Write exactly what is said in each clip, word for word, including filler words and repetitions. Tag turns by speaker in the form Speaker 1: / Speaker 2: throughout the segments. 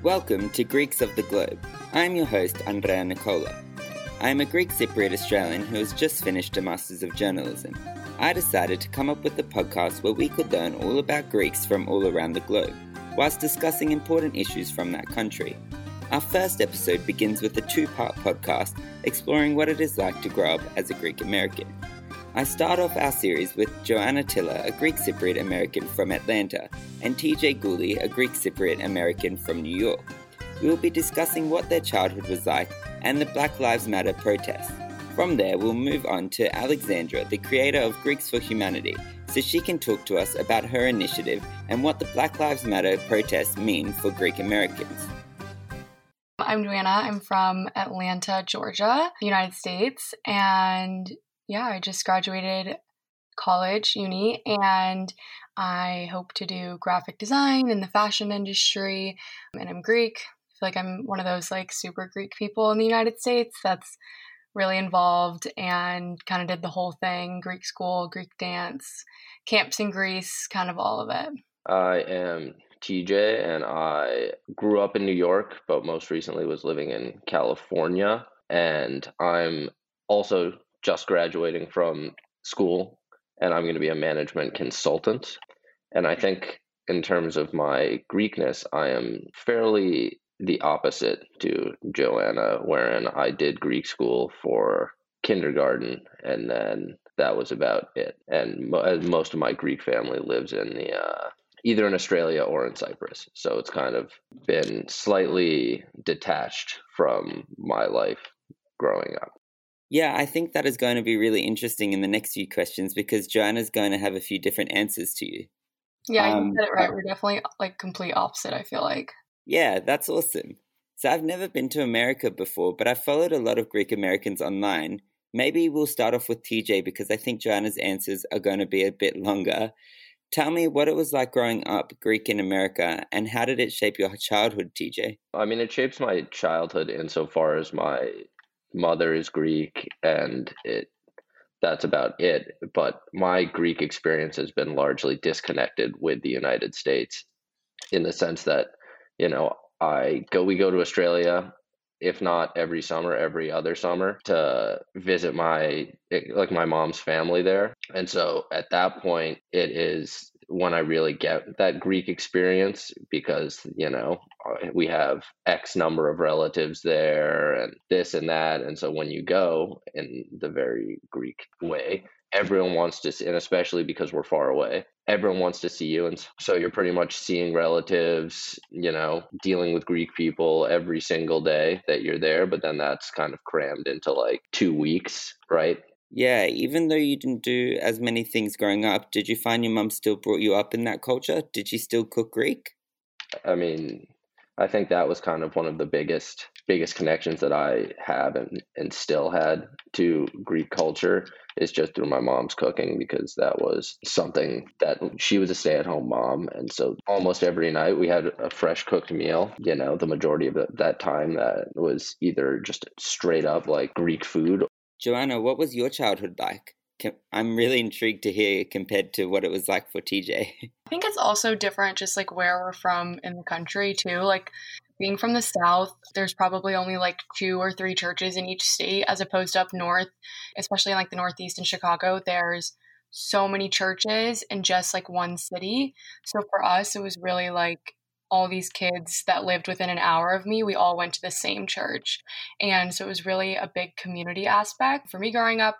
Speaker 1: Welcome to Greeks of the Globe. I'm your host, Andrea Nicola. I am a Greek Cypriot Australian who has just finished a Masters of Journalism. I decided to come up with a podcast where we could learn all about Greeks from all around the globe, whilst discussing important issues from that country. Our first episode begins with a two-part podcast exploring what it is like to grow up as a Greek American. I start off our series with Joanna Tiller, a Greek Cypriot American from Atlanta, and T J Gooley, a Greek Cypriot American from New York. We will be discussing what their childhood was like and the Black Lives Matter protests. From there, we'll move on to Alexandra, the creator of Greeks for Humanity, so she can talk to us about her initiative and what the Black Lives Matter protests mean for Greek Americans.
Speaker 2: I'm Joanna. I'm from Atlanta, Georgia, United States, and yeah, I just graduated college, uni, and I hope to do graphic design in the fashion industry, and I'm Greek. I feel like I'm one of those like super Greek people in the United States that's really involved and kind of did the whole thing, Greek school, Greek dance, camps in Greece, kind of all of it.
Speaker 3: I am T J, and I grew up in New York, but most recently was living in California. And I'm also just graduating from school, and I'm going to be a management consultant. And I think in terms of my Greekness, I am fairly the opposite to Joanna, wherein I did Greek school for kindergarten, and then that was about it. And mo- most of my Greek family lives in the uh, either in Australia or in Cyprus. So it's kind of been slightly detached from my life growing up.
Speaker 1: Yeah, I think that is going to be really interesting in the next few questions because Joanna's going to have a few different answers to you.
Speaker 2: Yeah,
Speaker 1: Um,
Speaker 2: you said it right. We're definitely like complete opposite, I feel like.
Speaker 1: Yeah, that's awesome. So I've never been to America before, but I've followed a lot of Greek Americans online. Maybe we'll start off with T J because I think Joanna's answers are going to be a bit longer. Tell me what it was like growing up Greek in America, and how did it shape your childhood, T J?
Speaker 3: I mean, it shapes my childhood insofar as my mother is Greek, and it that's about it. But my Greek experience has been largely disconnected with the United States in the sense that, you know, I go we go to Australia, if not every summer, every other summer, to visit my like my mom's family there. And so at that point, it is when I really get that Greek experience because, you know, we have X number of relatives there and this and that. And so when you go in the very Greek way, everyone wants to see, and especially because we're far away, everyone wants to see you. And so you're pretty much seeing relatives, you know, dealing with Greek people every single day that you're there. But then that's kind of crammed into like two weeks, right?
Speaker 1: Yeah, even though you didn't do as many things growing up, did you find your mum still brought you up in that culture? Did she still cook Greek?
Speaker 3: I mean, I think that was kind of one of the biggest biggest connections that I have and, and still had to Greek culture is just through my mom's cooking, because that was something that she was a stay-at-home mom. And so almost every night we had a fresh cooked meal. You know, the majority of it, that time that was either just straight up like Greek food.
Speaker 1: Joanna, what was your childhood like? I'm really intrigued to hear compared to what it was like for T J.
Speaker 2: I think it's also different just like where we're from in the country too. Like being from the South, there's probably only like two or three churches in each state as opposed to up north, especially in like the Northeast in Chicago. There's so many churches in just like one city. So for us, it was really like all these kids that lived within an hour of me, we all went to the same church. And so it was really a big community aspect. For me growing up,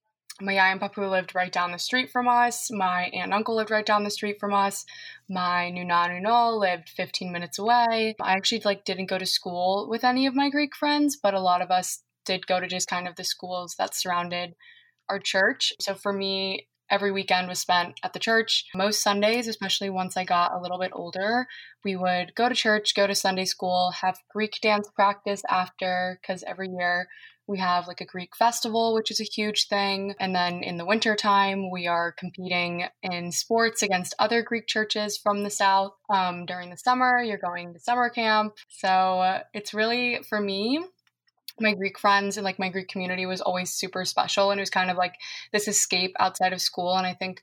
Speaker 2: my Yaya and Papu lived right down the street from us. My aunt and uncle lived right down the street from us. My Nuna Nuno lived fifteen minutes away. I actually like didn't go to school with any of my Greek friends, but a lot of us did go to just kind of the schools that surrounded our church. So for me, every weekend was spent at the church. Most Sundays, especially once I got a little bit older, we would go to church, go to Sunday school, have Greek dance practice after, because every year we have like a Greek festival, which is a huge thing. And then in the winter time, we are competing in sports against other Greek churches from the South. Um, during the summer, you're going to summer camp. So uh, it's really, for me, my Greek friends and like my Greek community was always super special. And it was kind of like this escape outside of school. And I think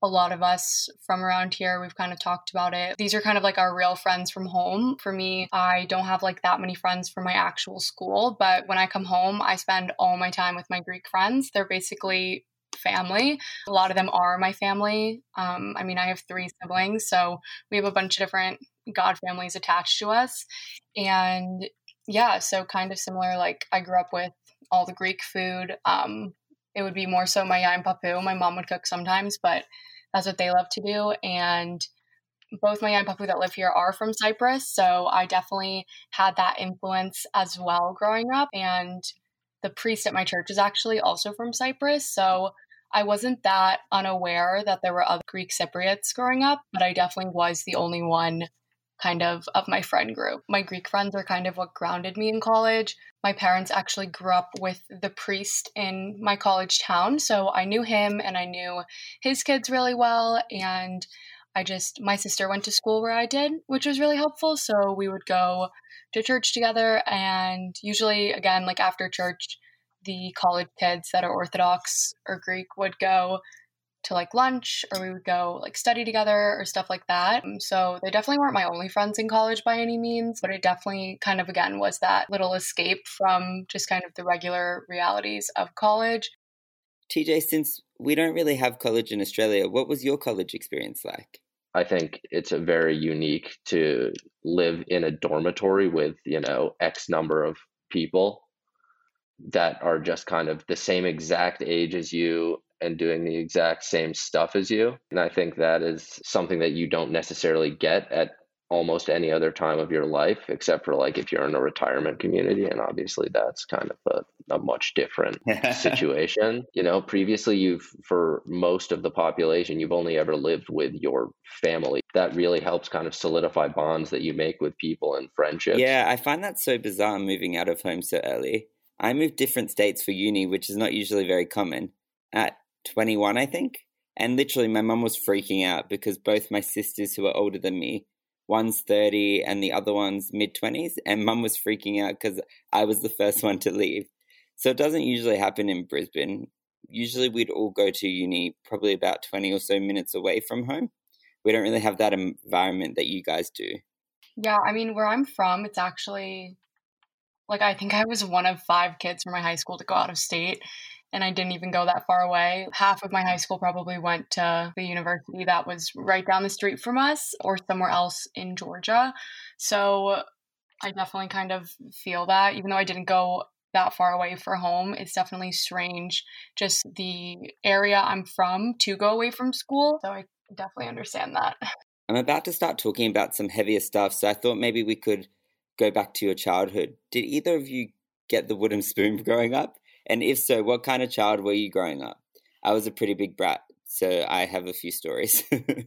Speaker 2: a lot of us from around here, we've kind of talked about it. These are kind of like our real friends from home. For me, I don't have like that many friends from my actual school, but when I come home, I spend all my time with my Greek friends. They're basically family. A lot of them are my family. Um, I mean, I have three siblings, so we have a bunch of different God families attached to us. And yeah, so kind of similar, like I grew up with all the Greek food. Um, it would be more so my yain papu. My mom would cook sometimes, but that's what they love to do. And both my yain papu that live here are from Cyprus, so I definitely had that influence as well growing up. And the priest at my church is actually also from Cyprus, so I wasn't that unaware that there were other Greek Cypriots growing up, but I definitely was the only one kind of of my friend group. My Greek friends are kind of what grounded me in college. My parents actually grew up with the priest in my college town, so I knew him and I knew his kids really well, and I just, my sister went to school where I did, which was really helpful, so we would go to church together, and usually, again, like after church, the college kids that are Orthodox or Greek would go to like lunch, or we would go like study together or stuff like that. So they definitely weren't my only friends in college by any means, but it definitely kind of, again, was that little escape from just kind of the regular realities of college.
Speaker 1: T J, since we don't really have college in Australia, what was your college experience like?
Speaker 3: I think it's a very unique to live in a dormitory with, you know, X number of people that are just kind of the same exact age as you and doing the exact same stuff as you. And I think that is something that you don't necessarily get at almost any other time of your life, except for like if you're in a retirement community. And obviously that's kind of a, a much different situation. You know, previously you've, for most of the population, you've only ever lived with your family. That really helps kind of solidify bonds that you make with people and friendships.
Speaker 1: Yeah, I find that so bizarre moving out of home so early. I moved different states for uni, which is not usually very common, at twenty-one, I think. And literally my mum was freaking out because both my sisters who are older than me, one's thirty and the other one's mid-twenties, and mum was freaking out because I was the first one to leave. So it doesn't usually happen in Brisbane. Usually we'd all go to uni probably about twenty or so minutes away from home. We don't really have that environment that you guys do.
Speaker 2: Yeah, I mean, where I'm from, it's actually, like, I think I was one of five kids from my high school to go out of state, and I didn't even go that far away. Half of my high school probably went to the university that was right down the street from us or somewhere else in Georgia. So I definitely kind of feel that, even though I didn't go that far away for home, it's definitely strange, just the area I'm from, to go away from school. So I definitely understand that.
Speaker 1: I'm about to start talking about some heavier stuff, so I thought maybe we could go back to your childhood. Did either of you get the wooden spoon growing up? And if so, what kind of child were you growing up? I was a pretty big brat, so I have a few stories.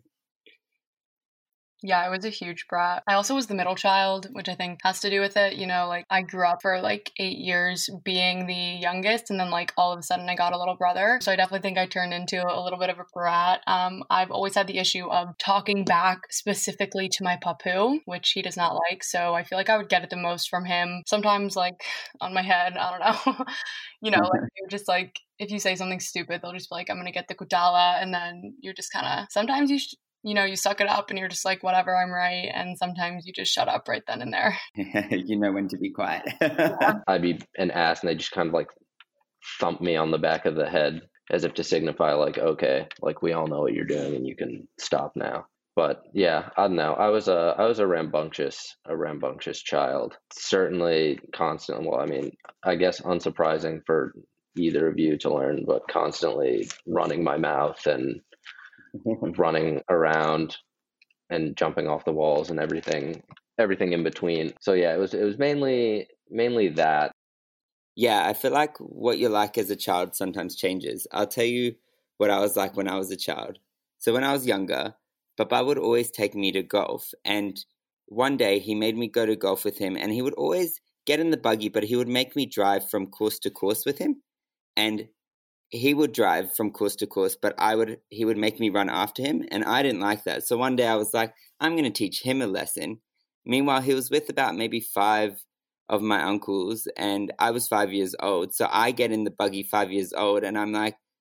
Speaker 2: Yeah, I was a huge brat. I also was the middle child, which I think has to do with it. You know, like I grew up for like eight years being the youngest, and then like all of a sudden I got a little brother. So I definitely think I turned into a little bit of a brat. Um, I've always had the issue of talking back specifically to my papu, which he does not like. So I feel like I would get it the most from him. Sometimes like on my head, I don't know. You know, like you're just like, if you say something stupid, they'll just be like, I'm going to get the kutala. And then you're just kind of, sometimes you sh- you know, you suck it up and you're just like, whatever, I'm right. And sometimes you just shut up right then and there.
Speaker 1: You know when to be quiet.
Speaker 2: Yeah.
Speaker 3: I'd be an ass and they just kind of like thump me on the back of the head as if to signify like, okay, like we all know what you're doing and you can stop now. But yeah, I don't know. I was a I was a rambunctious a rambunctious child. Certainly constant. Well, I mean, I guess unsurprising for either of you to learn, but constantly running my mouth and running around and jumping off the walls and everything everything in between. So yeah, it was it was mainly mainly that.
Speaker 1: Yeah, I feel like what you're like as a child sometimes changes. I'll tell you what I was like when I was a child. So when I was younger, Papa would always take me to golf, and one day he made me go to golf with him, and he would always get in the buggy, but he would make me drive from course to course with him. And he would drive from course to course, but I would he would make me run after him, and I didn't like that. So one day I was like, I'm going to teach him a lesson. Meanwhile, he was with about maybe five of my uncles, and I was five years old. So I get in the buggy five years old, and I'm like,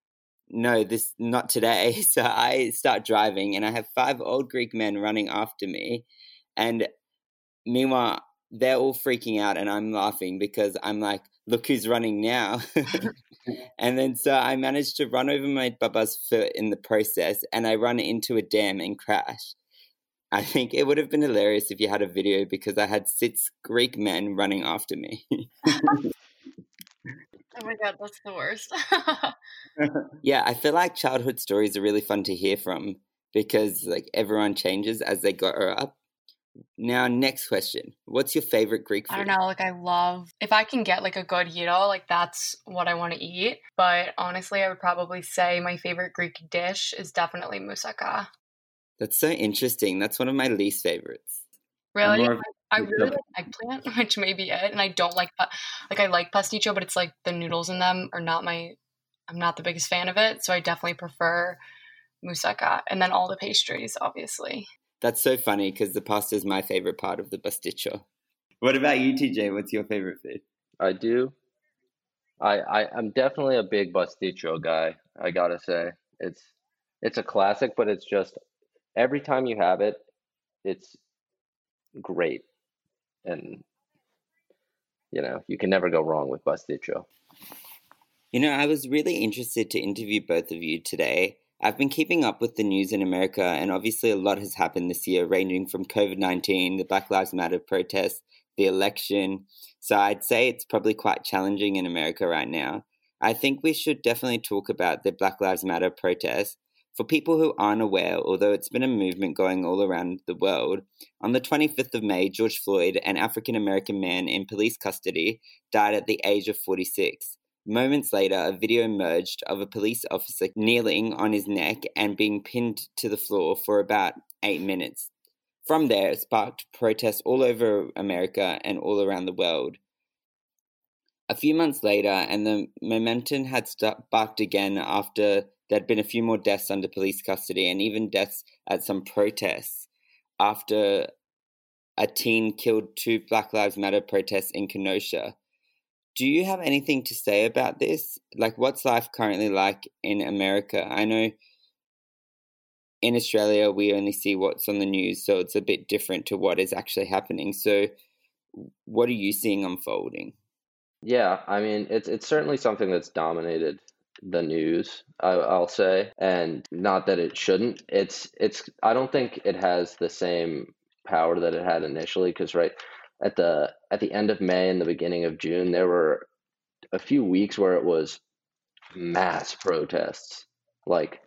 Speaker 1: no, this not today. So I start driving and I have five old Greek men running after me. And meanwhile, they're all freaking out and I'm laughing because I'm like, look who's running now. And then so I managed to run over my baba's foot in the process and I run into a dam and crash. I think it would have been hilarious if you had a video because I had six Greek men running after me.
Speaker 2: Oh my God, that's the worst.
Speaker 1: Yeah, I feel like childhood stories are really fun to hear from because like everyone changes as they grow up. Now, next question. What's your favorite Greek food?
Speaker 2: I don't know, like I love, if I can get like a good gyro, like that's what I want to eat. But honestly, I would probably say my favorite Greek dish is definitely moussaka.
Speaker 1: That's so interesting. That's one of my least favorites.
Speaker 2: Really? Of- I really like eggplant, which may be it. And I don't like, like I like pasticcio, but it's like the noodles in them are not my, I'm not the biggest fan of it. So I definitely prefer moussaka. And then all the pastries, obviously.
Speaker 1: That's so funny because the pasta is my favorite part of the pasticcio. What about you, T J? What's your favorite food?
Speaker 3: I do. I, I I'm definitely a big pasticcio guy. I gotta say, it's it's a classic, but it's just every time you have it, it's great, and you know you can never go wrong with pasticcio.
Speaker 1: You know, I was really interested to interview both of you today. I've been keeping up with the news in America, and obviously a lot has happened this year, ranging from COVID nineteen, the Black Lives Matter protests, the election. So I'd say it's probably quite challenging in America right now. I think we should definitely talk about the Black Lives Matter protests. For people who aren't aware, although it's been a movement going all around the world, on the twenty-fifth of May, George Floyd, an African-American man in police custody, died at the age of forty-six. Moments later, a video emerged of a police officer kneeling on his neck and being pinned to the floor for about eight minutes. From there, it sparked protests all over America and all around the world. A few months later, and the momentum had sparked again after there'd been a few more deaths under police custody and even deaths at some protests after a teen killed two Black Lives Matter protests in Kenosha. Do you have anything to say about this? Like, what's life currently like in America? I know in Australia we only see what's on the news, so it's a bit different to what is actually happening. So what are you seeing unfolding?
Speaker 3: Yeah, I mean, it's it's certainly something that's dominated the news, I, I'll say, and not that it shouldn't. It's it's I don't think it has the same power that it had initially, because right at the at the end of May and the beginning of June, there were a few weeks where it was mass protests, like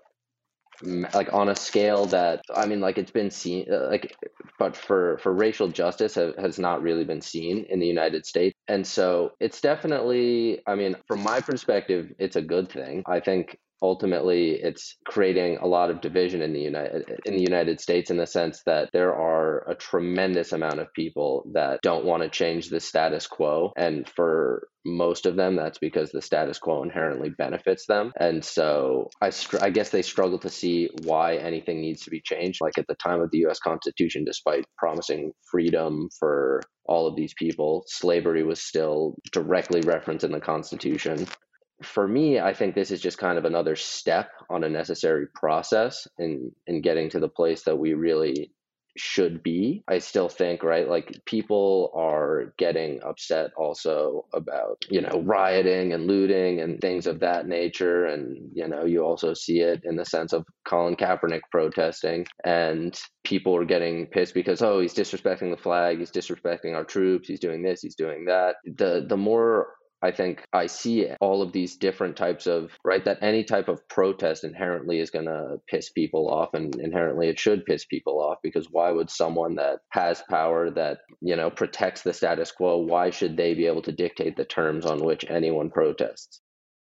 Speaker 3: like on a scale that I mean, like it's been seen, like, but for for racial justice have, has not really been seen in the United States, and so it's definitely, I mean, from my perspective, it's a good thing. I think ultimately it's creating a lot of division in the United in the United States, in the sense that there are a tremendous amount of people that don't want to change the status quo, and for most of them that's because the status quo inherently benefits them. And so I, str- I guess they struggle to see why anything needs to be changed. Like at the time of the U S Constitution, despite promising freedom for all of these people, slavery was still directly referenced in the Constitution. For me, I think this is just kind of another step on a necessary process in, in getting to the place that we really should be. I still think, right, like people are getting upset also about, you know, rioting and looting and things of that nature. And, you know, you also see it in the sense of Colin Kaepernick protesting, and people are getting pissed because, oh, he's disrespecting the flag, he's disrespecting our troops, he's doing this, he's doing that. The the more I think I see all of these different types of, right, that any type of protest inherently is going to piss people off, and inherently it should piss people off, because why would someone that has power, that, you know, protects the status quo, why should they be able to dictate the terms on which anyone protests?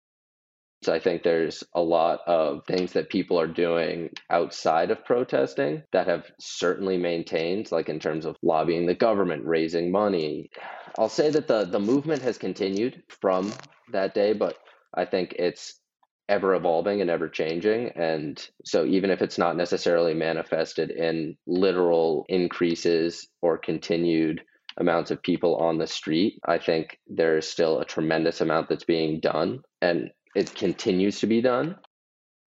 Speaker 3: So I think there's a lot of things that people are doing outside of protesting that have certainly maintained, like in terms of lobbying the government, raising money. I'll say that the, the movement has continued from that day, but I think it's ever evolving and ever changing. And so even if it's not necessarily manifested in literal increases or continued amounts of people on the street, I think there's still a tremendous amount that's being done, and it continues to be done.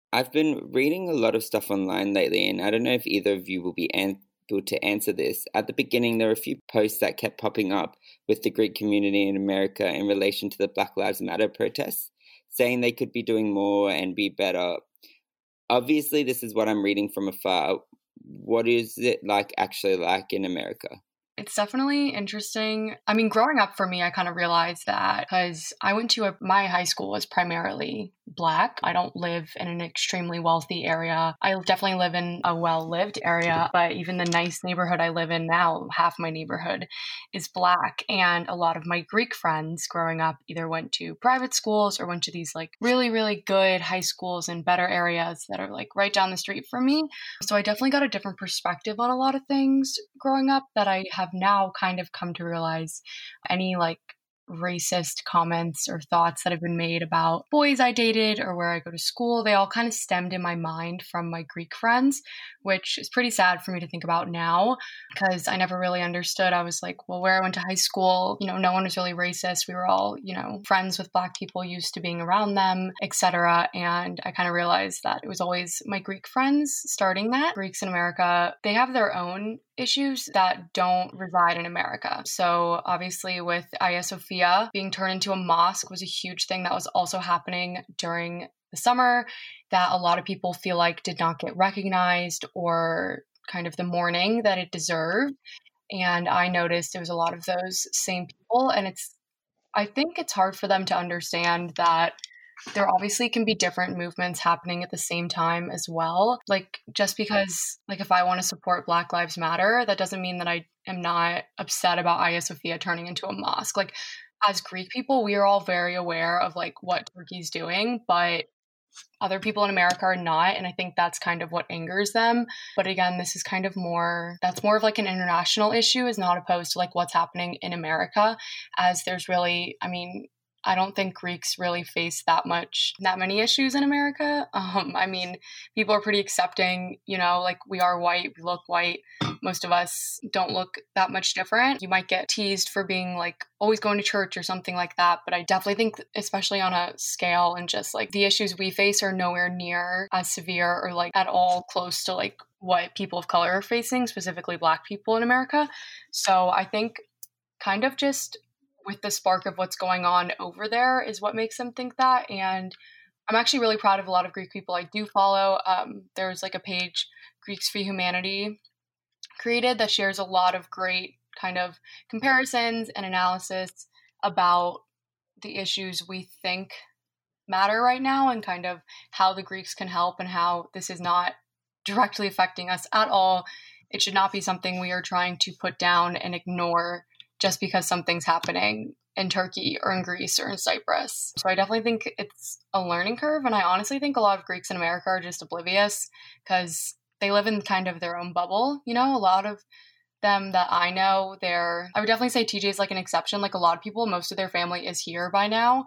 Speaker 1: I've been reading a lot of stuff online lately, and I don't know if either of you will be able to answer this. At the beginning, there were a few posts that kept popping up with the Greek community in America in relation to the Black Lives Matter protests, saying they could be doing more and be better. Obviously, this is what I'm reading from afar. What is it like actually like in America?
Speaker 2: It's definitely interesting. I mean, growing up for me, I kind of realized that because I went to a, my high school was primarily Black. I don't live in an extremely wealthy area. I definitely live in a well-lived area, but even the nice neighborhood I live in now, half my neighborhood is Black. And a lot of my Greek friends growing up either went to private schools or went to these like really, really good high schools in better areas that are like right down the street from me. So I definitely got a different perspective on a lot of things growing up that I have now kind of come to realize any like racist comments or thoughts that have been made about boys I dated or where I go to school, they all kind of stemmed in my mind from my Greek friends, which is pretty sad for me to think about now because I never really understood. I was like, well, where I went to high school, you know, no one was really racist. We were all, you know, friends with Black people, used to being around them, et cetera. And I kind of realized that it was always my Greek friends starting that. Greeks in America, they have their own issues that don't reside in America. So obviously with Hagia Sophia being turned into a mosque was a huge thing that was also happening during the summer that a lot of people feel like did not get recognized or kind of the mourning that it deserved. And I noticed it was a lot of those same people. And it's, I think it's hard for them to understand that there obviously can be different movements happening at the same time as well. Like, just because, like, if I want to support Black Lives Matter, that doesn't mean that I am not upset about Hagia Sophia turning into a mosque. Like, as Greek people, we are all very aware of, like, what Turkey's doing, but other people in America are not. And I think that's kind of what angers them. But again, this is kind of more, that's more of like an international issue, is not opposed to, like, what's happening in America, as there's really, I mean, I don't think Greeks really face that much, that many issues in America. Um, I mean, people are pretty accepting, you know, like we are white, we look white. Most of us don't look that much different. You might get teased for being like always going to church or something like that. But I definitely think, especially on a scale and just like the issues we face are nowhere near as severe or like at all close to like what people of color are facing, specifically Black people in America. So I think kind of just with the spark of what's going on over there is what makes them think that. And I'm actually really proud of a lot of Greek people I do follow. Um, there's like a page, Greeks for Humanity, created that shares a lot of great kind of comparisons and analysis about the issues we think matter right now and kind of how the Greeks can help and how this is not directly affecting us at all. It should not be something we are trying to put down and ignore just because something's happening in Turkey or in Greece or in Cyprus. So I definitely think it's a learning curve. And I honestly think a lot of Greeks in America are just oblivious because they live in kind of their own bubble. You know, a lot of them that I know, they're, I would definitely say T J is like an exception. Like a lot of people, most of their family is here by now.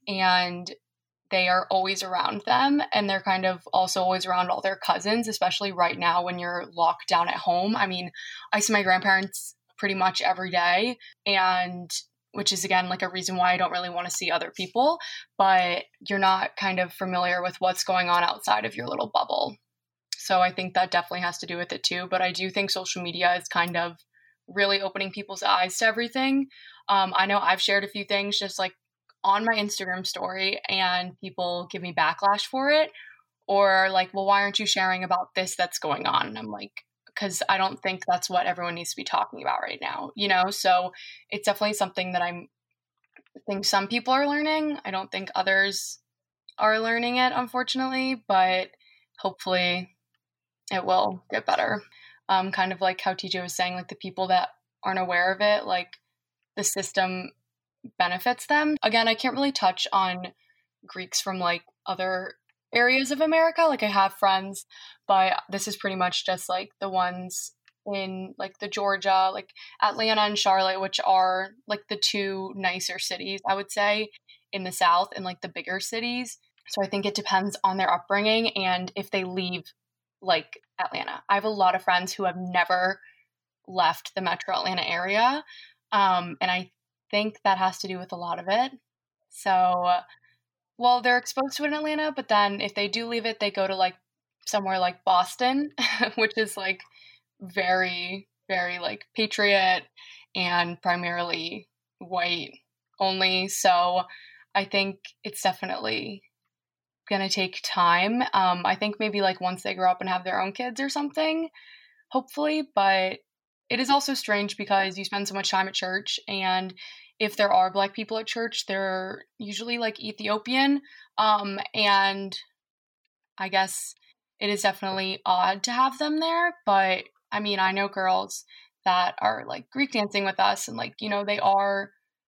Speaker 2: And they are always around them. And they're kind of also always around all their cousins, especially right now when you're locked down at home. I mean, I see my grandparents pretty much every day, and which is again like a reason why I don't really want to see other people, but you're not kind of familiar with what's going on outside of your little bubble. So I think that definitely has to do with it too. But I do think social media is kind of really opening people's eyes to everything. Um, I know I've shared a few things just like on my Instagram story and people give me backlash for it, or like, well, why aren't you sharing about this that's going on? And I'm like, because I don't think that's what everyone needs to be talking about right now, you know? So it's definitely something that I'm, I think some people are learning. I don't think others are learning it, unfortunately, but hopefully it will get better. Um, kind of like how T J was saying, like the people that aren't aware of it, like the system benefits them. Again, I can't really touch on Greeks from like other areas of America. Like I have friends, but this is pretty much just like the ones in like the Georgia, like Atlanta and Charlotte, which are like the two nicer cities, I would say, in the South and like the bigger cities. So I think it depends on their upbringing and if they leave like Atlanta. I have a lot of friends who have never left the metro Atlanta area. Um, and I think that has to do with a lot of it. So well, they're exposed to it in Atlanta, but then if they do leave it, they go to like somewhere like Boston, which is like very, very like patriot and primarily white only. So I think it's definitely going to take time. Um, I think maybe like once they grow up and have their own kids or something, hopefully. But it is also strange because you spend so much time at church, and if there are Black people at church, they're usually like Ethiopian. Um, and I guess it is definitely odd to have them there. But I mean, I know girls that are like Greek dancing with us, and like, you know, they are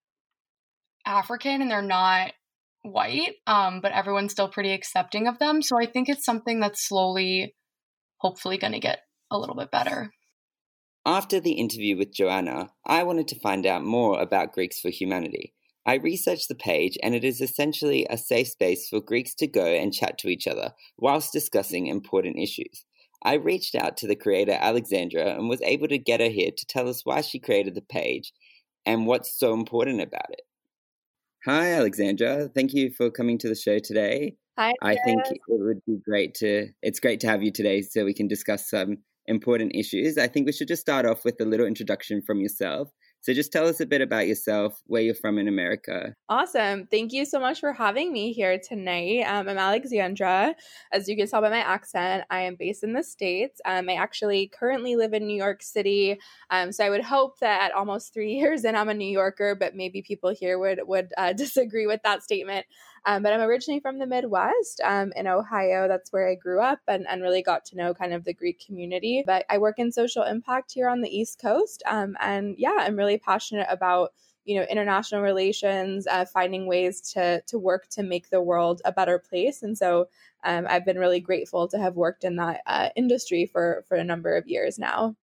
Speaker 2: African and they're not white, um, but everyone's still pretty accepting of them. So I think it's something that's slowly, hopefully, going to get a little bit better.
Speaker 1: After the interview with Joanna, I wanted to find out more about Greeks for Humanity. I researched the page, and it is essentially a safe space for Greeks to go and chat to each other whilst discussing important issues. I reached out to the creator Alexandra and was able to get her here to tell us why she created the page and what's so important about it. Hi, Alexandra. Thank you for coming to the show today.
Speaker 4: Hi.
Speaker 1: I think it would be great to, it's great to have you today so we can discuss some important issues. I think we should just start off with a little introduction from yourself. So just tell us a bit about yourself, where you're from in America.
Speaker 4: Awesome. Thank you so much for having me here tonight. Um, I'm Alexandra. As you can tell by my accent, I am based in the States. Um, I actually currently live in New York City. Um, so I would hope that at almost three years in, I'm a New Yorker, but maybe people here would, would uh, disagree with that statement. Um, but I'm originally from the Midwest um, in Ohio. That's where I grew up and, and really got to know kind of the Greek community. But I work in social impact here on the East Coast. Um, and yeah, I'm really passionate about, you know, international relations, uh, finding ways to to work to make the world a better place. And so um, I've been really grateful to have worked in that uh, industry for, for a number of years now.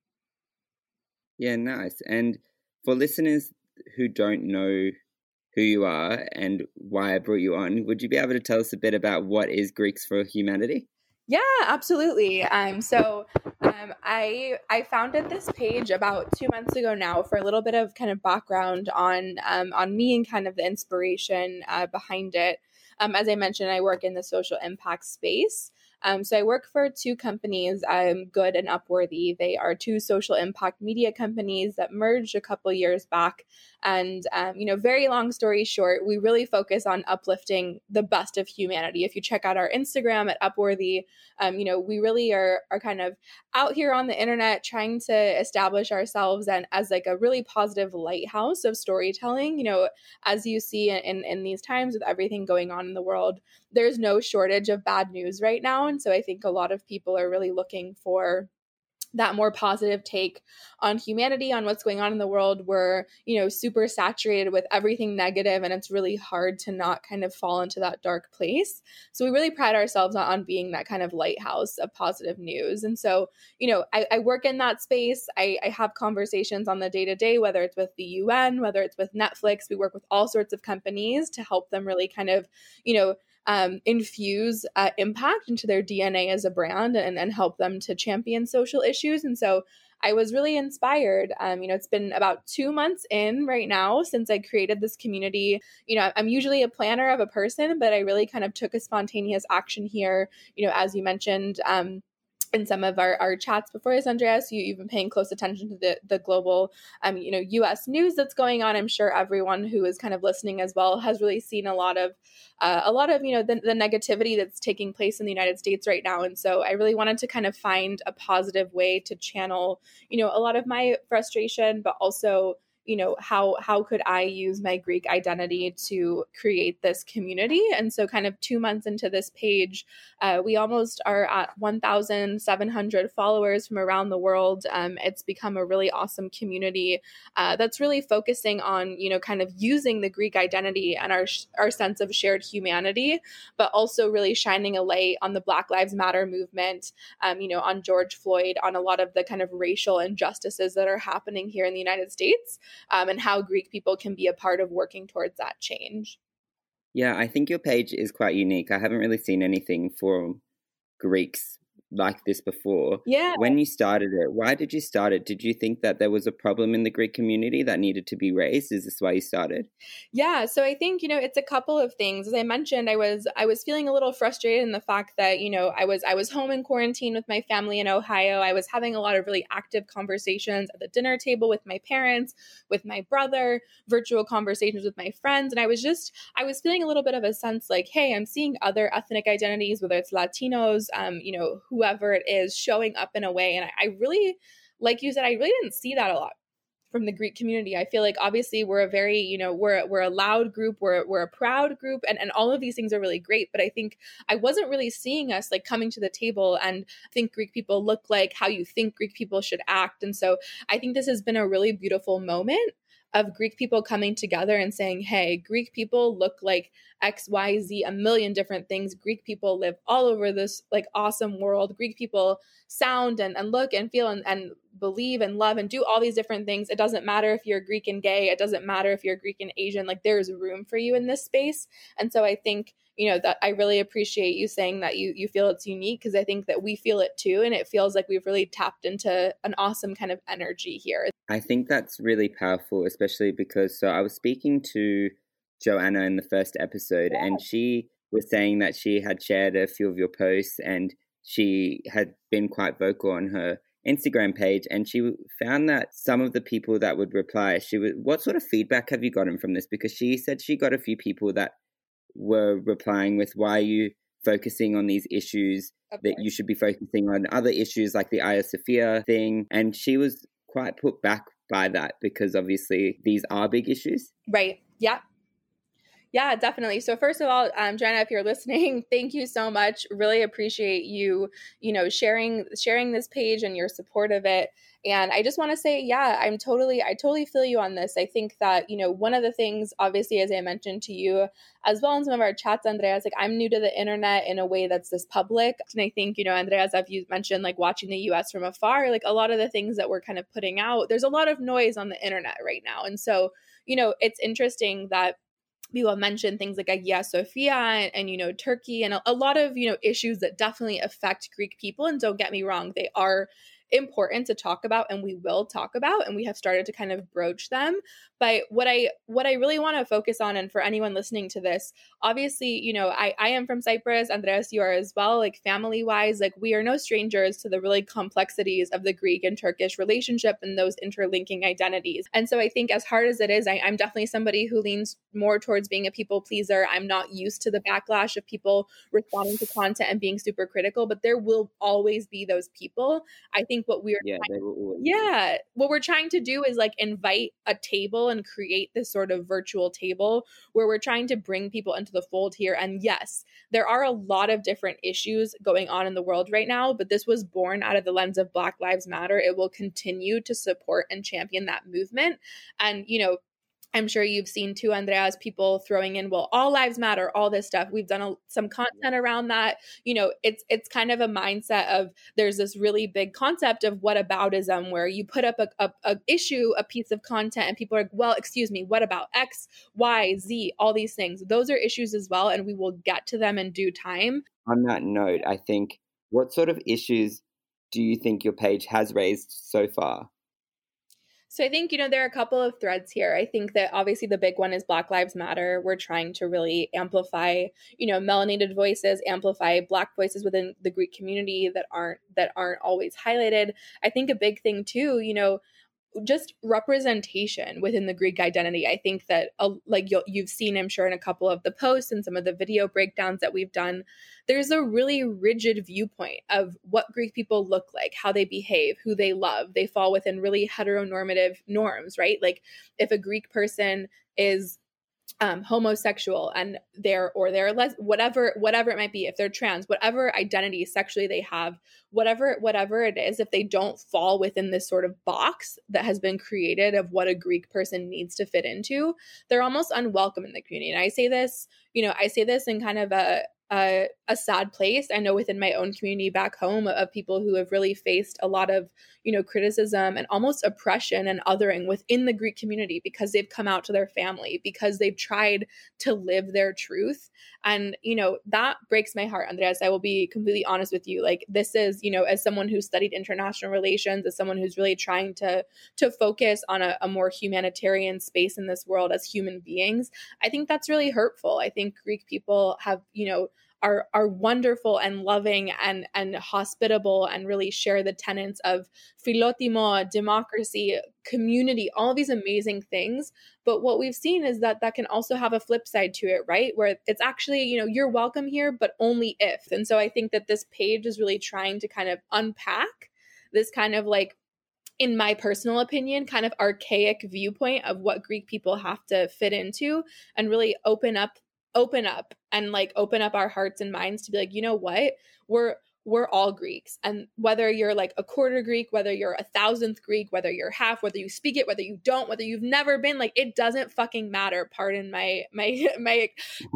Speaker 1: Yeah, nice. And for listeners who don't know who you are and why I brought you on, would you be able to tell us a bit about what is Greeks for Humanity?
Speaker 4: Yeah, absolutely. Um, so um, I I founded this page about two months ago now for a little bit of kind of background on um, on me and kind of the inspiration uh, behind it. Um, as I mentioned, I work in the social impact space. Um, so I work for two companies, um, Good and Upworthy. They are two social impact media companies that merged a couple years back. And, um, you know, very long story short, we really focus on uplifting the best of humanity. If you check out our Instagram at Upworthy, um, you know, we really are are kind of out here on the internet trying to establish ourselves and as like a really positive lighthouse of storytelling. You know, as you see in, in these times with everything going on in the world, there's no shortage of bad news right now. And so I think a lot of people are really looking for that more positive take on humanity, on what's going on in the world. We're, you know, super saturated with everything negative, and it's really hard to not kind of fall into that dark place. So we really pride ourselves on, on being that kind of lighthouse of positive news. And so, you know, I, I work in that space. I, I have conversations on the day to day, whether it's with the U N, whether it's with Netflix. We work with all sorts of companies to help them really kind of, you know, Um, infuse uh, impact into their D N A as a brand and, and help them to champion social issues. And so I was really inspired. Um, you know, it's been about two months in right now since I created this community. You know, I'm usually a planner of a person, but I really kind of took a spontaneous action here. You know, as you mentioned, um, in some of our, our chats before this, Andreas, you, you've been paying close attention to the, the global, um, you know, U S news that's going on. I'm sure everyone who is kind of listening as well has really seen a lot of, uh, a lot of, you know, the, the negativity that's taking place in the United States right now. And so I really wanted to kind of find a positive way to channel, you know, a lot of my frustration, but also, you know, how how could I use my Greek identity to create this community? And so kind of two months into this page, uh, we almost are at one thousand seven hundred followers from around the world. Um, it's become a really awesome community uh, that's really focusing on, you know, kind of using the Greek identity and our, our sense of shared humanity, but also really shining a light on the Black Lives Matter movement, um, you know, on George Floyd, on a lot of the kind of racial injustices that are happening here in the United States. Um, and how Greek people can be a part of working towards that change.
Speaker 1: Yeah, I think your page is quite unique. I haven't really seen anything for Greeks like this before.
Speaker 4: Yeah.
Speaker 1: When you started it, why did you start it? Did you think that there was a problem in the Greek community that needed to be raised? Is this why you started?
Speaker 4: Yeah, so I think, you know, it's a couple of things. As I mentioned, I was I was feeling a little frustrated in the fact that, you know, I was I was home in quarantine with my family in Ohio. I was having a lot of really active conversations at the dinner table with my parents, with my brother, virtual conversations with my friends, and I was just I was feeling a little bit of a sense like, hey, I'm seeing other ethnic identities, whether it's Latinos, um, you know, whoever it is, showing up in a way, and I, I really, like you said, I really didn't see that a lot from the Greek community. I feel like obviously we're a very, you know, we're we're a loud group, we're we're a proud group, and, and all of these things are really great. But I think I wasn't really seeing us like coming to the table and think Greek people look like how you think Greek people should act. And so I think this has been a really beautiful moment of Greek people coming together and saying, hey, Greek people look like X, Y, Z, a million different things. Greek people live all over this like awesome world. Greek people sound and, and look and feel and, and believe and love and do all these different things. It doesn't matter if you're Greek and gay. It doesn't matter if you're Greek and Asian. Like there's room for you in this space. And so I think, you know, that I really appreciate you saying that you you feel it's unique, because I think that we feel it too. And it feels like we've really tapped into an awesome kind of energy here.
Speaker 1: I think that's really powerful, especially because so I was speaking to Joanna in the first episode, yeah. and she was saying that she had shared a few of your posts and she had been quite vocal on her Instagram page, and she found that some of the people that would reply, she would, what sort of feedback have you gotten from this? Because she said she got a few people that were replying with, why are you focusing on these issues, that you should be focusing on other issues like the Hagia Sophia thing. And she was quite put back by that because obviously these are big issues.
Speaker 4: Right. Yeah. Yeah, definitely. So first of all, um, Joanna, if you're listening, thank you so much. Really appreciate you, you know, sharing sharing this page and your support of it. And I just want to say, yeah, I'm totally, I totally feel you on this. I think that, you know, one of the things, obviously, as I mentioned to you, as well in some of our chats, Andreas, like I'm new to the internet in a way that's this public. And I think, you know, Andreas, as you mentioned, like watching the U S from afar, like a lot of the things that we're kind of putting out, there's a lot of noise on the internet right now. And so, you know, it's interesting that people mention things like Hagia Sophia and, and, you know, Turkey and a, a lot of, you know, issues that definitely affect Greek people. And don't get me wrong, they are important to talk about and we will talk about, and we have started to kind of broach them. But what I what I really want to focus on, and for anyone listening to this, obviously, you know, I, I am from Cyprus, Andreas, you are as well, like family wise, like we are no strangers to the really complexities of the Greek and Turkish relationship and those interlinking identities. And so I think as hard as it is, I, I'm definitely somebody who leans more towards being a people pleaser. I'm not used to the backlash of people responding to content and being super critical, but there will always be those people. I think what we're
Speaker 1: yeah,
Speaker 4: trying, yeah, what we're trying to do is like invite a table and create this sort of virtual table where we're trying to bring people into the fold here. And yes, there are a lot of different issues going on in the world right now, but this was born out of the lens of Black Lives Matter. It will continue to support and champion that movement. And, you know, I'm sure you've seen too, Andreas, people throwing in, well, all lives matter, all this stuff. We've done a, some content around that. You know, it's it's kind of a mindset of there's this really big concept of whataboutism where you put up a, a, a issue, a piece of content, and people are like, well, excuse me, what about X, Y, Z, all these things? Those are issues as well, and we will get to them in due time.
Speaker 1: On that note, I think, what sort of issues do you think your page has raised so far?
Speaker 4: So I think, you know, there are a couple of threads here. I think that obviously the big one is Black Lives Matter. We're trying to really amplify, you know, melanated voices, amplify Black voices within the Greek community that aren't that aren't always highlighted. I think a big thing too, you know, just representation within the Greek identity. I think that uh, like you'll, you've seen, I'm sure, in a couple of the posts and some of the video breakdowns that we've done, there's a really rigid viewpoint of what Greek people look like, how they behave, who they love. They fall within really heteronormative norms, right? Like if a Greek person is um, homosexual and they're, or they're les- whatever, whatever it might be, if they're trans, whatever identity sexually they have, whatever, whatever it is, if they don't fall within this sort of box that has been created of what a Greek person needs to fit into, they're almost unwelcome in the community. And I say this, you know, I say this in kind of a, a, a sad place. I know within my own community back home of people who have really faced a lot of, you know, criticism and almost oppression and othering within the Greek community because they've come out to their family, because they've tried to live their truth. And, you know, that breaks my heart, Andreas. I will be completely honest with you. Like, this is, you know, as someone who studied international relations, as someone who's really trying to, to focus on a, a more humanitarian space in this world as human beings, I think that's really hurtful. I think Greek people have, you know, are are wonderful and loving and and hospitable and really share the tenets of philotimo, democracy, community, all of these amazing things. But what we've seen is that that can also have a flip side to it, right? Where it's actually, you know, you're welcome here, but only if. And so I think that this page is really trying to kind of unpack this kind of like, in my personal opinion, kind of archaic viewpoint of what Greek people have to fit into and really open up open up and like open up our hearts and minds to be like, you know what, we're we're all Greeks. And whether you're like a quarter Greek, whether you're a thousandth Greek, whether you're half, whether you speak it, whether you don't, whether you've never been, like, it doesn't fucking matter. Pardon my, my, my,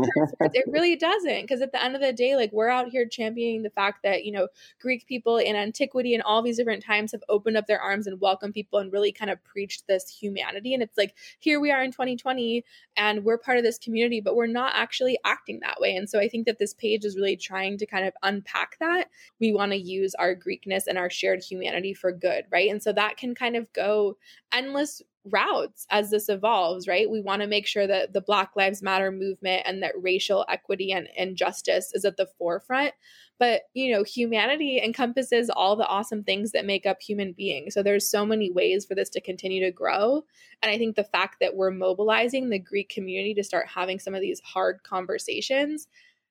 Speaker 4: it really doesn't. Because at the end of the day, like, we're out here championing the fact that, you know, Greek people in antiquity and all these different times have opened up their arms and welcomed people and really kind of preached this humanity. And it's like, here we are in twenty twenty and we're part of this community, but we're not actually acting that way. And so I think that this page is really trying to kind of unpack that. We want to use our Greekness and our shared humanity for good, right? And so that can kind of go endless routes as this evolves, right? We want to make sure that the Black Lives Matter movement and that racial equity and, and justice is at the forefront. But, you know, humanity encompasses all the awesome things that make up human beings. So there's so many ways for this to continue to grow. And I think the fact that we're mobilizing the Greek community to start having some of these hard conversations,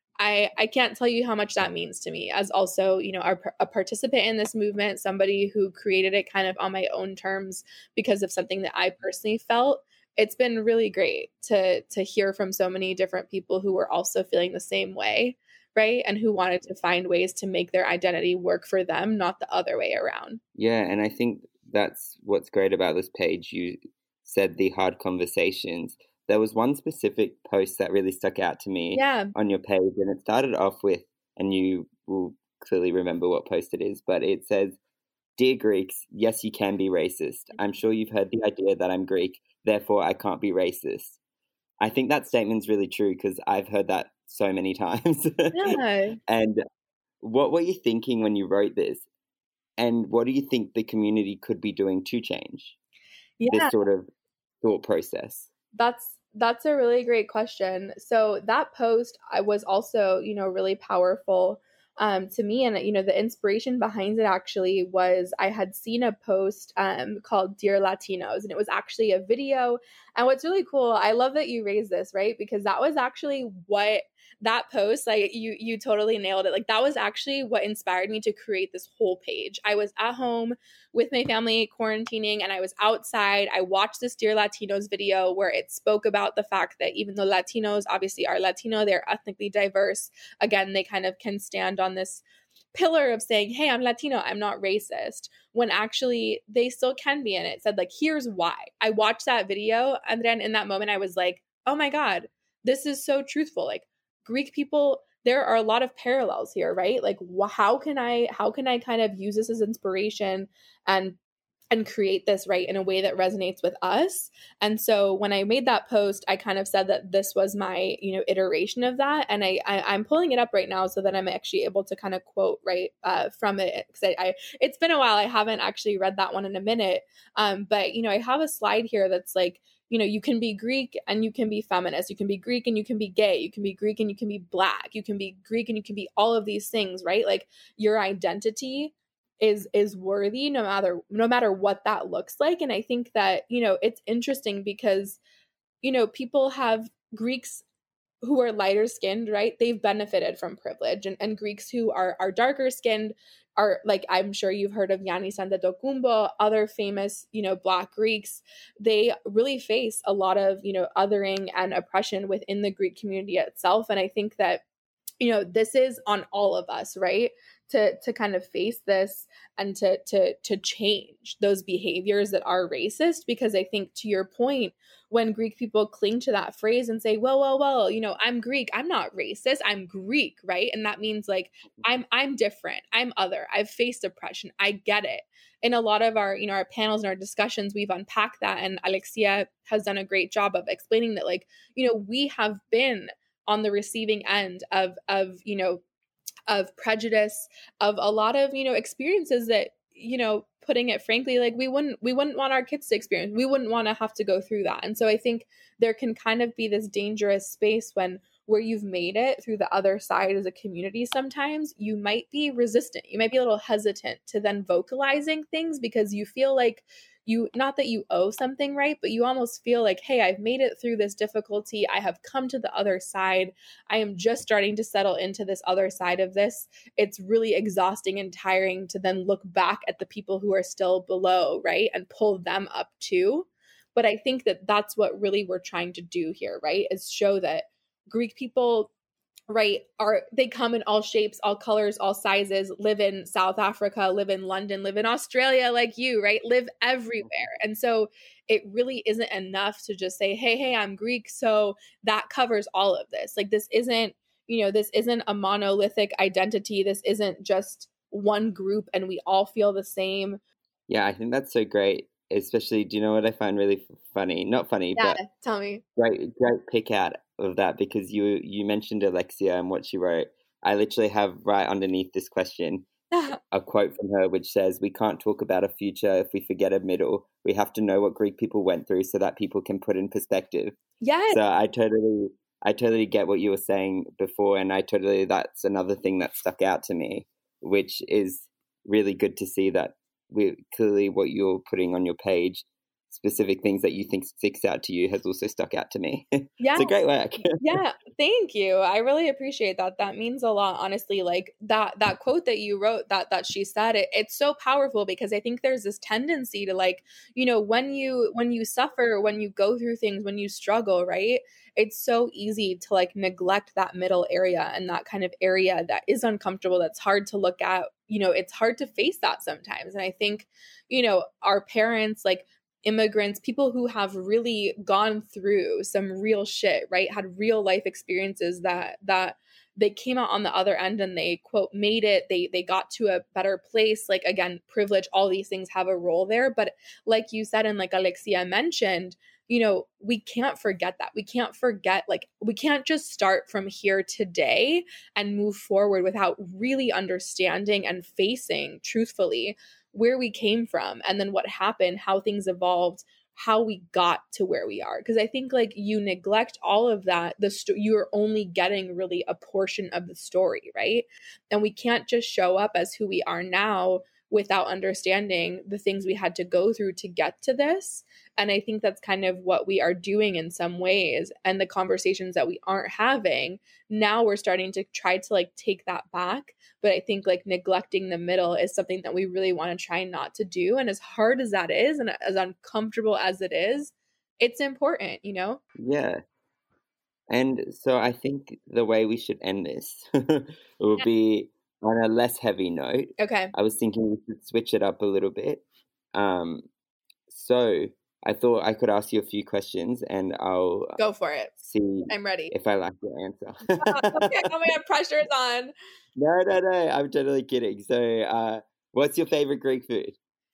Speaker 4: I, I can't tell you how much that means to me as also, you know, a, a participant in this movement, somebody who created it kind of on my own terms because of something that I personally felt. It's been really great to to hear from so many different people who were also feeling the same way, right? And who wanted to find ways to make their identity work for them, not the other way around.
Speaker 1: Yeah, and I think that's what's great about this page. You said the hard conversations. There was one specific post that really stuck out to me
Speaker 4: yeah.
Speaker 1: on your page, and it started off with, and you will clearly remember what post it is, but it says, "Dear Greeks, yes, you can be racist. I'm sure you've heard the idea that I'm Greek, therefore I can't be racist." I think that statement's really true because I've heard that so many times.
Speaker 4: Yeah.
Speaker 1: And what were you thinking when you wrote this? And what do you think the community could be doing to change
Speaker 4: yeah.
Speaker 1: this sort of thought process?
Speaker 4: That's That's a really great question. So that post I was also, you know, really powerful um, to me. And, you know, the inspiration behind it actually was I had seen a post um, called Dear Latinos, and it was actually a video. And what's really cool, I love that you raised this, right? Because that was actually what that post, like you, you totally nailed it. Like that was actually what inspired me to create this whole page. I was at home with my family quarantining and I was outside. I watched this Dear Latinos video where it spoke about the fact that even though Latinos obviously are Latino, they're ethnically diverse. Again, they kind of can stand on this pillar of saying, hey, I'm Latino, I'm not racist, when actually they still can be. And it said like, here's why. I watched that video and then in that moment I was like, oh my God, this is so truthful. Like Greek people, there are a lot of parallels here, right? Like wh- how can I, how can I kind of use this as inspiration and and create this, right, in a way that resonates with us. And so when I made that post, I kind of said that this was my, you know, iteration of that. And I, I I'm pulling it up right now so that I'm actually able to kind of quote right uh, from it. Because I, I, it's been a while. I haven't actually read that one in a minute. Um, but, you know, I have a slide here that's like, you know, you can be Greek and you can be feminist. You can be Greek and you can be gay. You can be Greek and you can be Black. You can be Greek and you can be all of these things, right? Like your identity is is worthy no matter no matter what that looks like. And I think that, you know, it's interesting because, you know, people have Greeks who are lighter skinned, right? They've benefited from privilege. And, and Greeks who are are darker skinned are, like, I'm sure you've heard of Yannis Antetokounmpo, other famous, you know, Black Greeks. They really face a lot of, you know, othering and oppression within the Greek community itself. And I think that, you know, this is on all of us, right? to to kind of face this and to to to change those behaviors that are racist. Because I think, to your point, when Greek people cling to that phrase and say, well, well, well, you know, I'm Greek, I'm not racist, I'm Greek, right? And that means like, I'm I'm different, I'm other, I've faced oppression, I get it. In a lot of our, you know, our panels and our discussions, we've unpacked that. And Alexia has done a great job of explaining that, like, you know, we have been on the receiving end of, of, you know, of prejudice, of a lot of, you know, experiences that, you know, putting it frankly, like we wouldn't, we wouldn't want our kids to experience. We wouldn't want to have to go through that. And so I think there can kind of be this dangerous space when, where you've made it through the other side as a community, sometimes you might be resistant. You might be a little hesitant to then vocalizing things because you feel like you, not that you owe something, right? But you almost feel like, hey, I've made it through this difficulty. I have come to the other side. I am just starting to settle into this other side of this. It's really exhausting and tiring to then look back at the people who are still below, right? And pull them up too. But I think that that's what really we're trying to do here, right? Is show that Greek people, right, are, they come in all shapes, all colors, all sizes, live in South Africa, live in London, live in Australia like you, right? Live everywhere. And so it really isn't enough to just say, hey, hey, I'm Greek, so that covers all of this. Like, this isn't, you know, this isn't a monolithic identity. This isn't just one group and we all feel the same.
Speaker 1: Yeah, I think that's so great. Especially, do you know what I find really funny? Not funny,
Speaker 4: Yeah,
Speaker 1: but
Speaker 4: tell me.
Speaker 1: great, great pick out of that, because you you mentioned Alexia and what she wrote. I literally have right underneath this question a quote from her which says, "We can't talk about a future if we forget a middle. We have to know what Greek people went through so that people can put in perspective."
Speaker 4: Yes.
Speaker 1: So I totally, I totally get what you were saying before, and I totally, that's another thing that stuck out to me, which is really good to see that we clearly what you're putting on your page, specific things that you think sticks out to you, has also stuck out to me.
Speaker 4: Yeah.
Speaker 1: It's a great work.
Speaker 4: Yeah, thank you. I really appreciate that. That means a lot, honestly. Like that that quote that you wrote, that that she said, it, it's so powerful, because I think there's this tendency to, like, you know, when you when you suffer, when you go through things, when you struggle, right? It's so easy to like neglect that middle area and that kind of area that is uncomfortable, that's hard to look at. You know, it's hard to face that sometimes. And I think, you know, our parents, like immigrants, people who have really gone through some real shit, right? Had real life experiences that that they came out on the other end and they, quote, made it. They they got to a better place. Like, again, privilege, all these things have a role there. But like you said, and like Alexia mentioned, you know, we can't forget that. We can't forget, like, we can't just start from here today and move forward without really understanding and facing truthfully where we came from, and then what happened, how things evolved, how we got to where we are. Because I think, like, you neglect all of that, the sto- you're only getting really a portion of the story, right? And we can't just show up as who we are now without understanding the things we had to go through to get to this. And I think that's kind of what we are doing in some ways. And the conversations that we aren't having, now we're starting to try to like take that back. But I think like neglecting the middle is something that we really want to try not to do. And as hard as that is, and as uncomfortable as it is, it's important, you know?
Speaker 1: Yeah. And so I think the way we should end this will
Speaker 4: Yeah.
Speaker 1: be on a less heavy note.
Speaker 4: Okay.
Speaker 1: I was thinking we should switch it up a little bit. Um, so I thought I could ask you a few questions and I'll
Speaker 4: Go for it.
Speaker 1: see
Speaker 4: I'm ready.
Speaker 1: if I like your answer.
Speaker 4: Okay. Oh my God, pressure's on.
Speaker 1: No, no, no. I'm totally kidding. So uh, what's your favorite Greek food?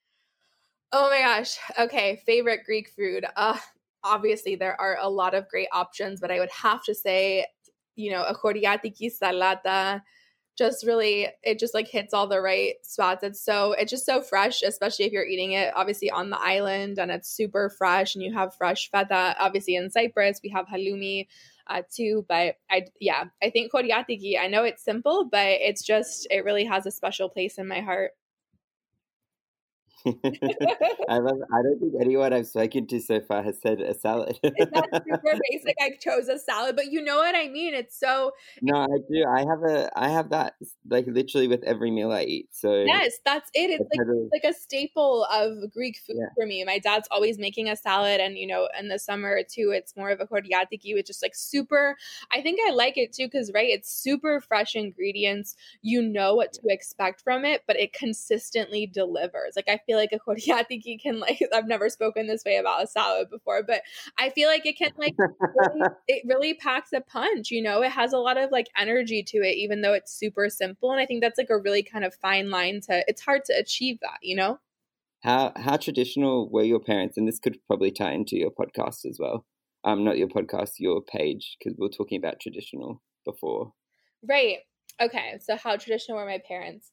Speaker 4: Oh my gosh. Okay. Favorite Greek food. Uh, obviously, there are a lot of great options, but I would have to say, you know, a choriatiki salata. Just really, it just like hits all the right spots. It's so, it's just so fresh, especially if you're eating it obviously on the island and it's super fresh and you have fresh feta. Obviously in Cyprus, we have halloumi uh, too. But I, yeah, I think choriatiki, I know it's simple, but it's just, it really has a special place in my heart.
Speaker 1: I love. I don't think anyone I've spoken to so far has said a salad.
Speaker 4: It's not super basic. I chose a salad, but you know what I mean. It's so.
Speaker 1: No, I do. I have a. I have that like literally with every meal I eat. So
Speaker 4: yes, that's it. It's like
Speaker 1: totally,
Speaker 4: it's like a staple of Greek food
Speaker 1: yeah.
Speaker 4: for me. My dad's always making a salad, and you know, in the summer too, it's more of a choriatiki, which is like super. I think I like it too because right, it's super fresh ingredients. You know what to expect from it, but it consistently delivers. Like I feel like a choriatiki can like I've never spoken this way about a salad before, but I feel like it can like really, it really packs a punch. You know, it has a lot of like energy to it, even though it's super simple. And I think that's like a really kind of fine line to. It's hard to achieve that, you know.
Speaker 1: How how traditional were your parents? And this could probably tie into your podcast as well. Um, not your podcast, your page, because we were talking about traditional before.
Speaker 4: Right. Okay. So how traditional were my parents?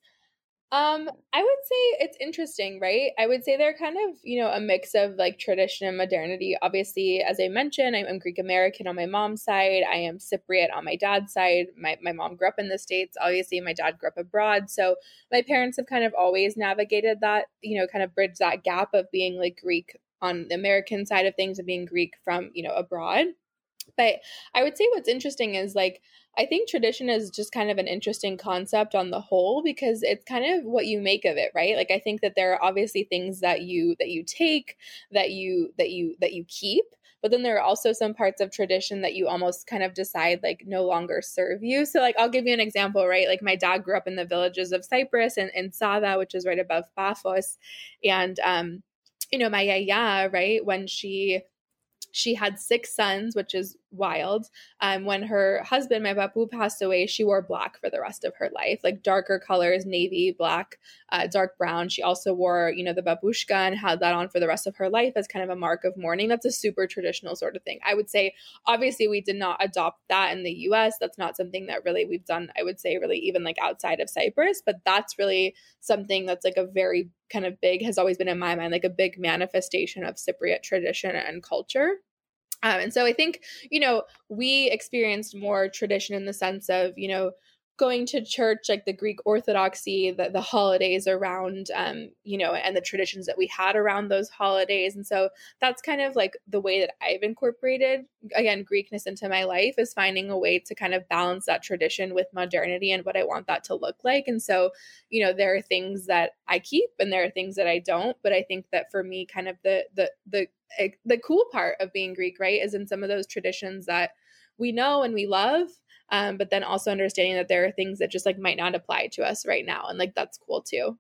Speaker 4: Um, I would say it's interesting, right? I would say they're kind of, you know, a mix of like tradition and modernity. Obviously, as I mentioned, I'm, I'm Greek American on my mom's side. I am Cypriot on my dad's side. My, my mom grew up in the States. Obviously, my dad grew up abroad. So my parents have kind of always navigated that, you know, kind of bridge that gap of being like Greek on the American side of things and being Greek from, you know, abroad. But I would say what's interesting is like, I think tradition is just kind of an interesting concept on the whole because it's kind of what you make of it, right? Like I think that there are obviously things that you that you take, that you that you that you keep, but then there are also some parts of tradition that you almost kind of decide like no longer serve you. So like I'll give you an example, right? Like my dad grew up in the villages of Cyprus and in Sada, which is right above Paphos, and um, you know, my yaya, right, when she She had six sons, which is wild. Um, when her husband, my papu, passed away, she wore black for the rest of her life, like darker colors, navy, black, uh, dark brown. She also wore, you know, the babushka and had that on for the rest of her life as kind of a mark of mourning. That's a super traditional sort of thing. I would say, obviously, we did not adopt that in the U S. That's not something that really we've done, I would say, really even like outside of Cyprus. But that's really something that's like a very kind of big, has always been in my mind, like a big manifestation of Cypriot tradition and culture. Um, and so I think, you know, we experienced more tradition in the sense of, you know, going to church, like the Greek Orthodoxy, the, the holidays around, um, you know, and the traditions that we had around those holidays. And so that's kind of like the way that I've incorporated, again, Greekness into my life, is finding a way to kind of balance that tradition with modernity and what I want that to look like. And so, you know, there are things that I keep and there are things that I don't. But I think that for me, kind of the, the, the, the cool part of being Greek, right, is in some of those traditions that we know and we love. Um, but then also understanding that there are things that just like might not apply to us right now. And like, that's cool too.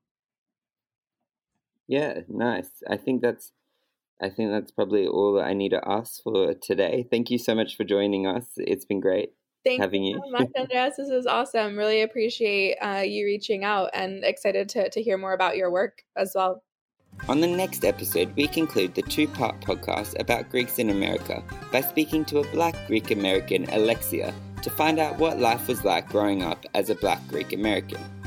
Speaker 1: Yeah, nice. I think that's, I think that's probably all I need to ask for today. Thank you so much for joining us. It's been great
Speaker 4: Thank
Speaker 1: having
Speaker 4: you
Speaker 1: you.
Speaker 4: so much, Andreas. This is awesome. Really appreciate uh, you reaching out and excited to, to hear more about your work as well.
Speaker 1: On the next episode, we conclude the two-part podcast about Greeks in America by speaking to a Black Greek American, Alexia, to find out what life was like growing up as a Black Greek American.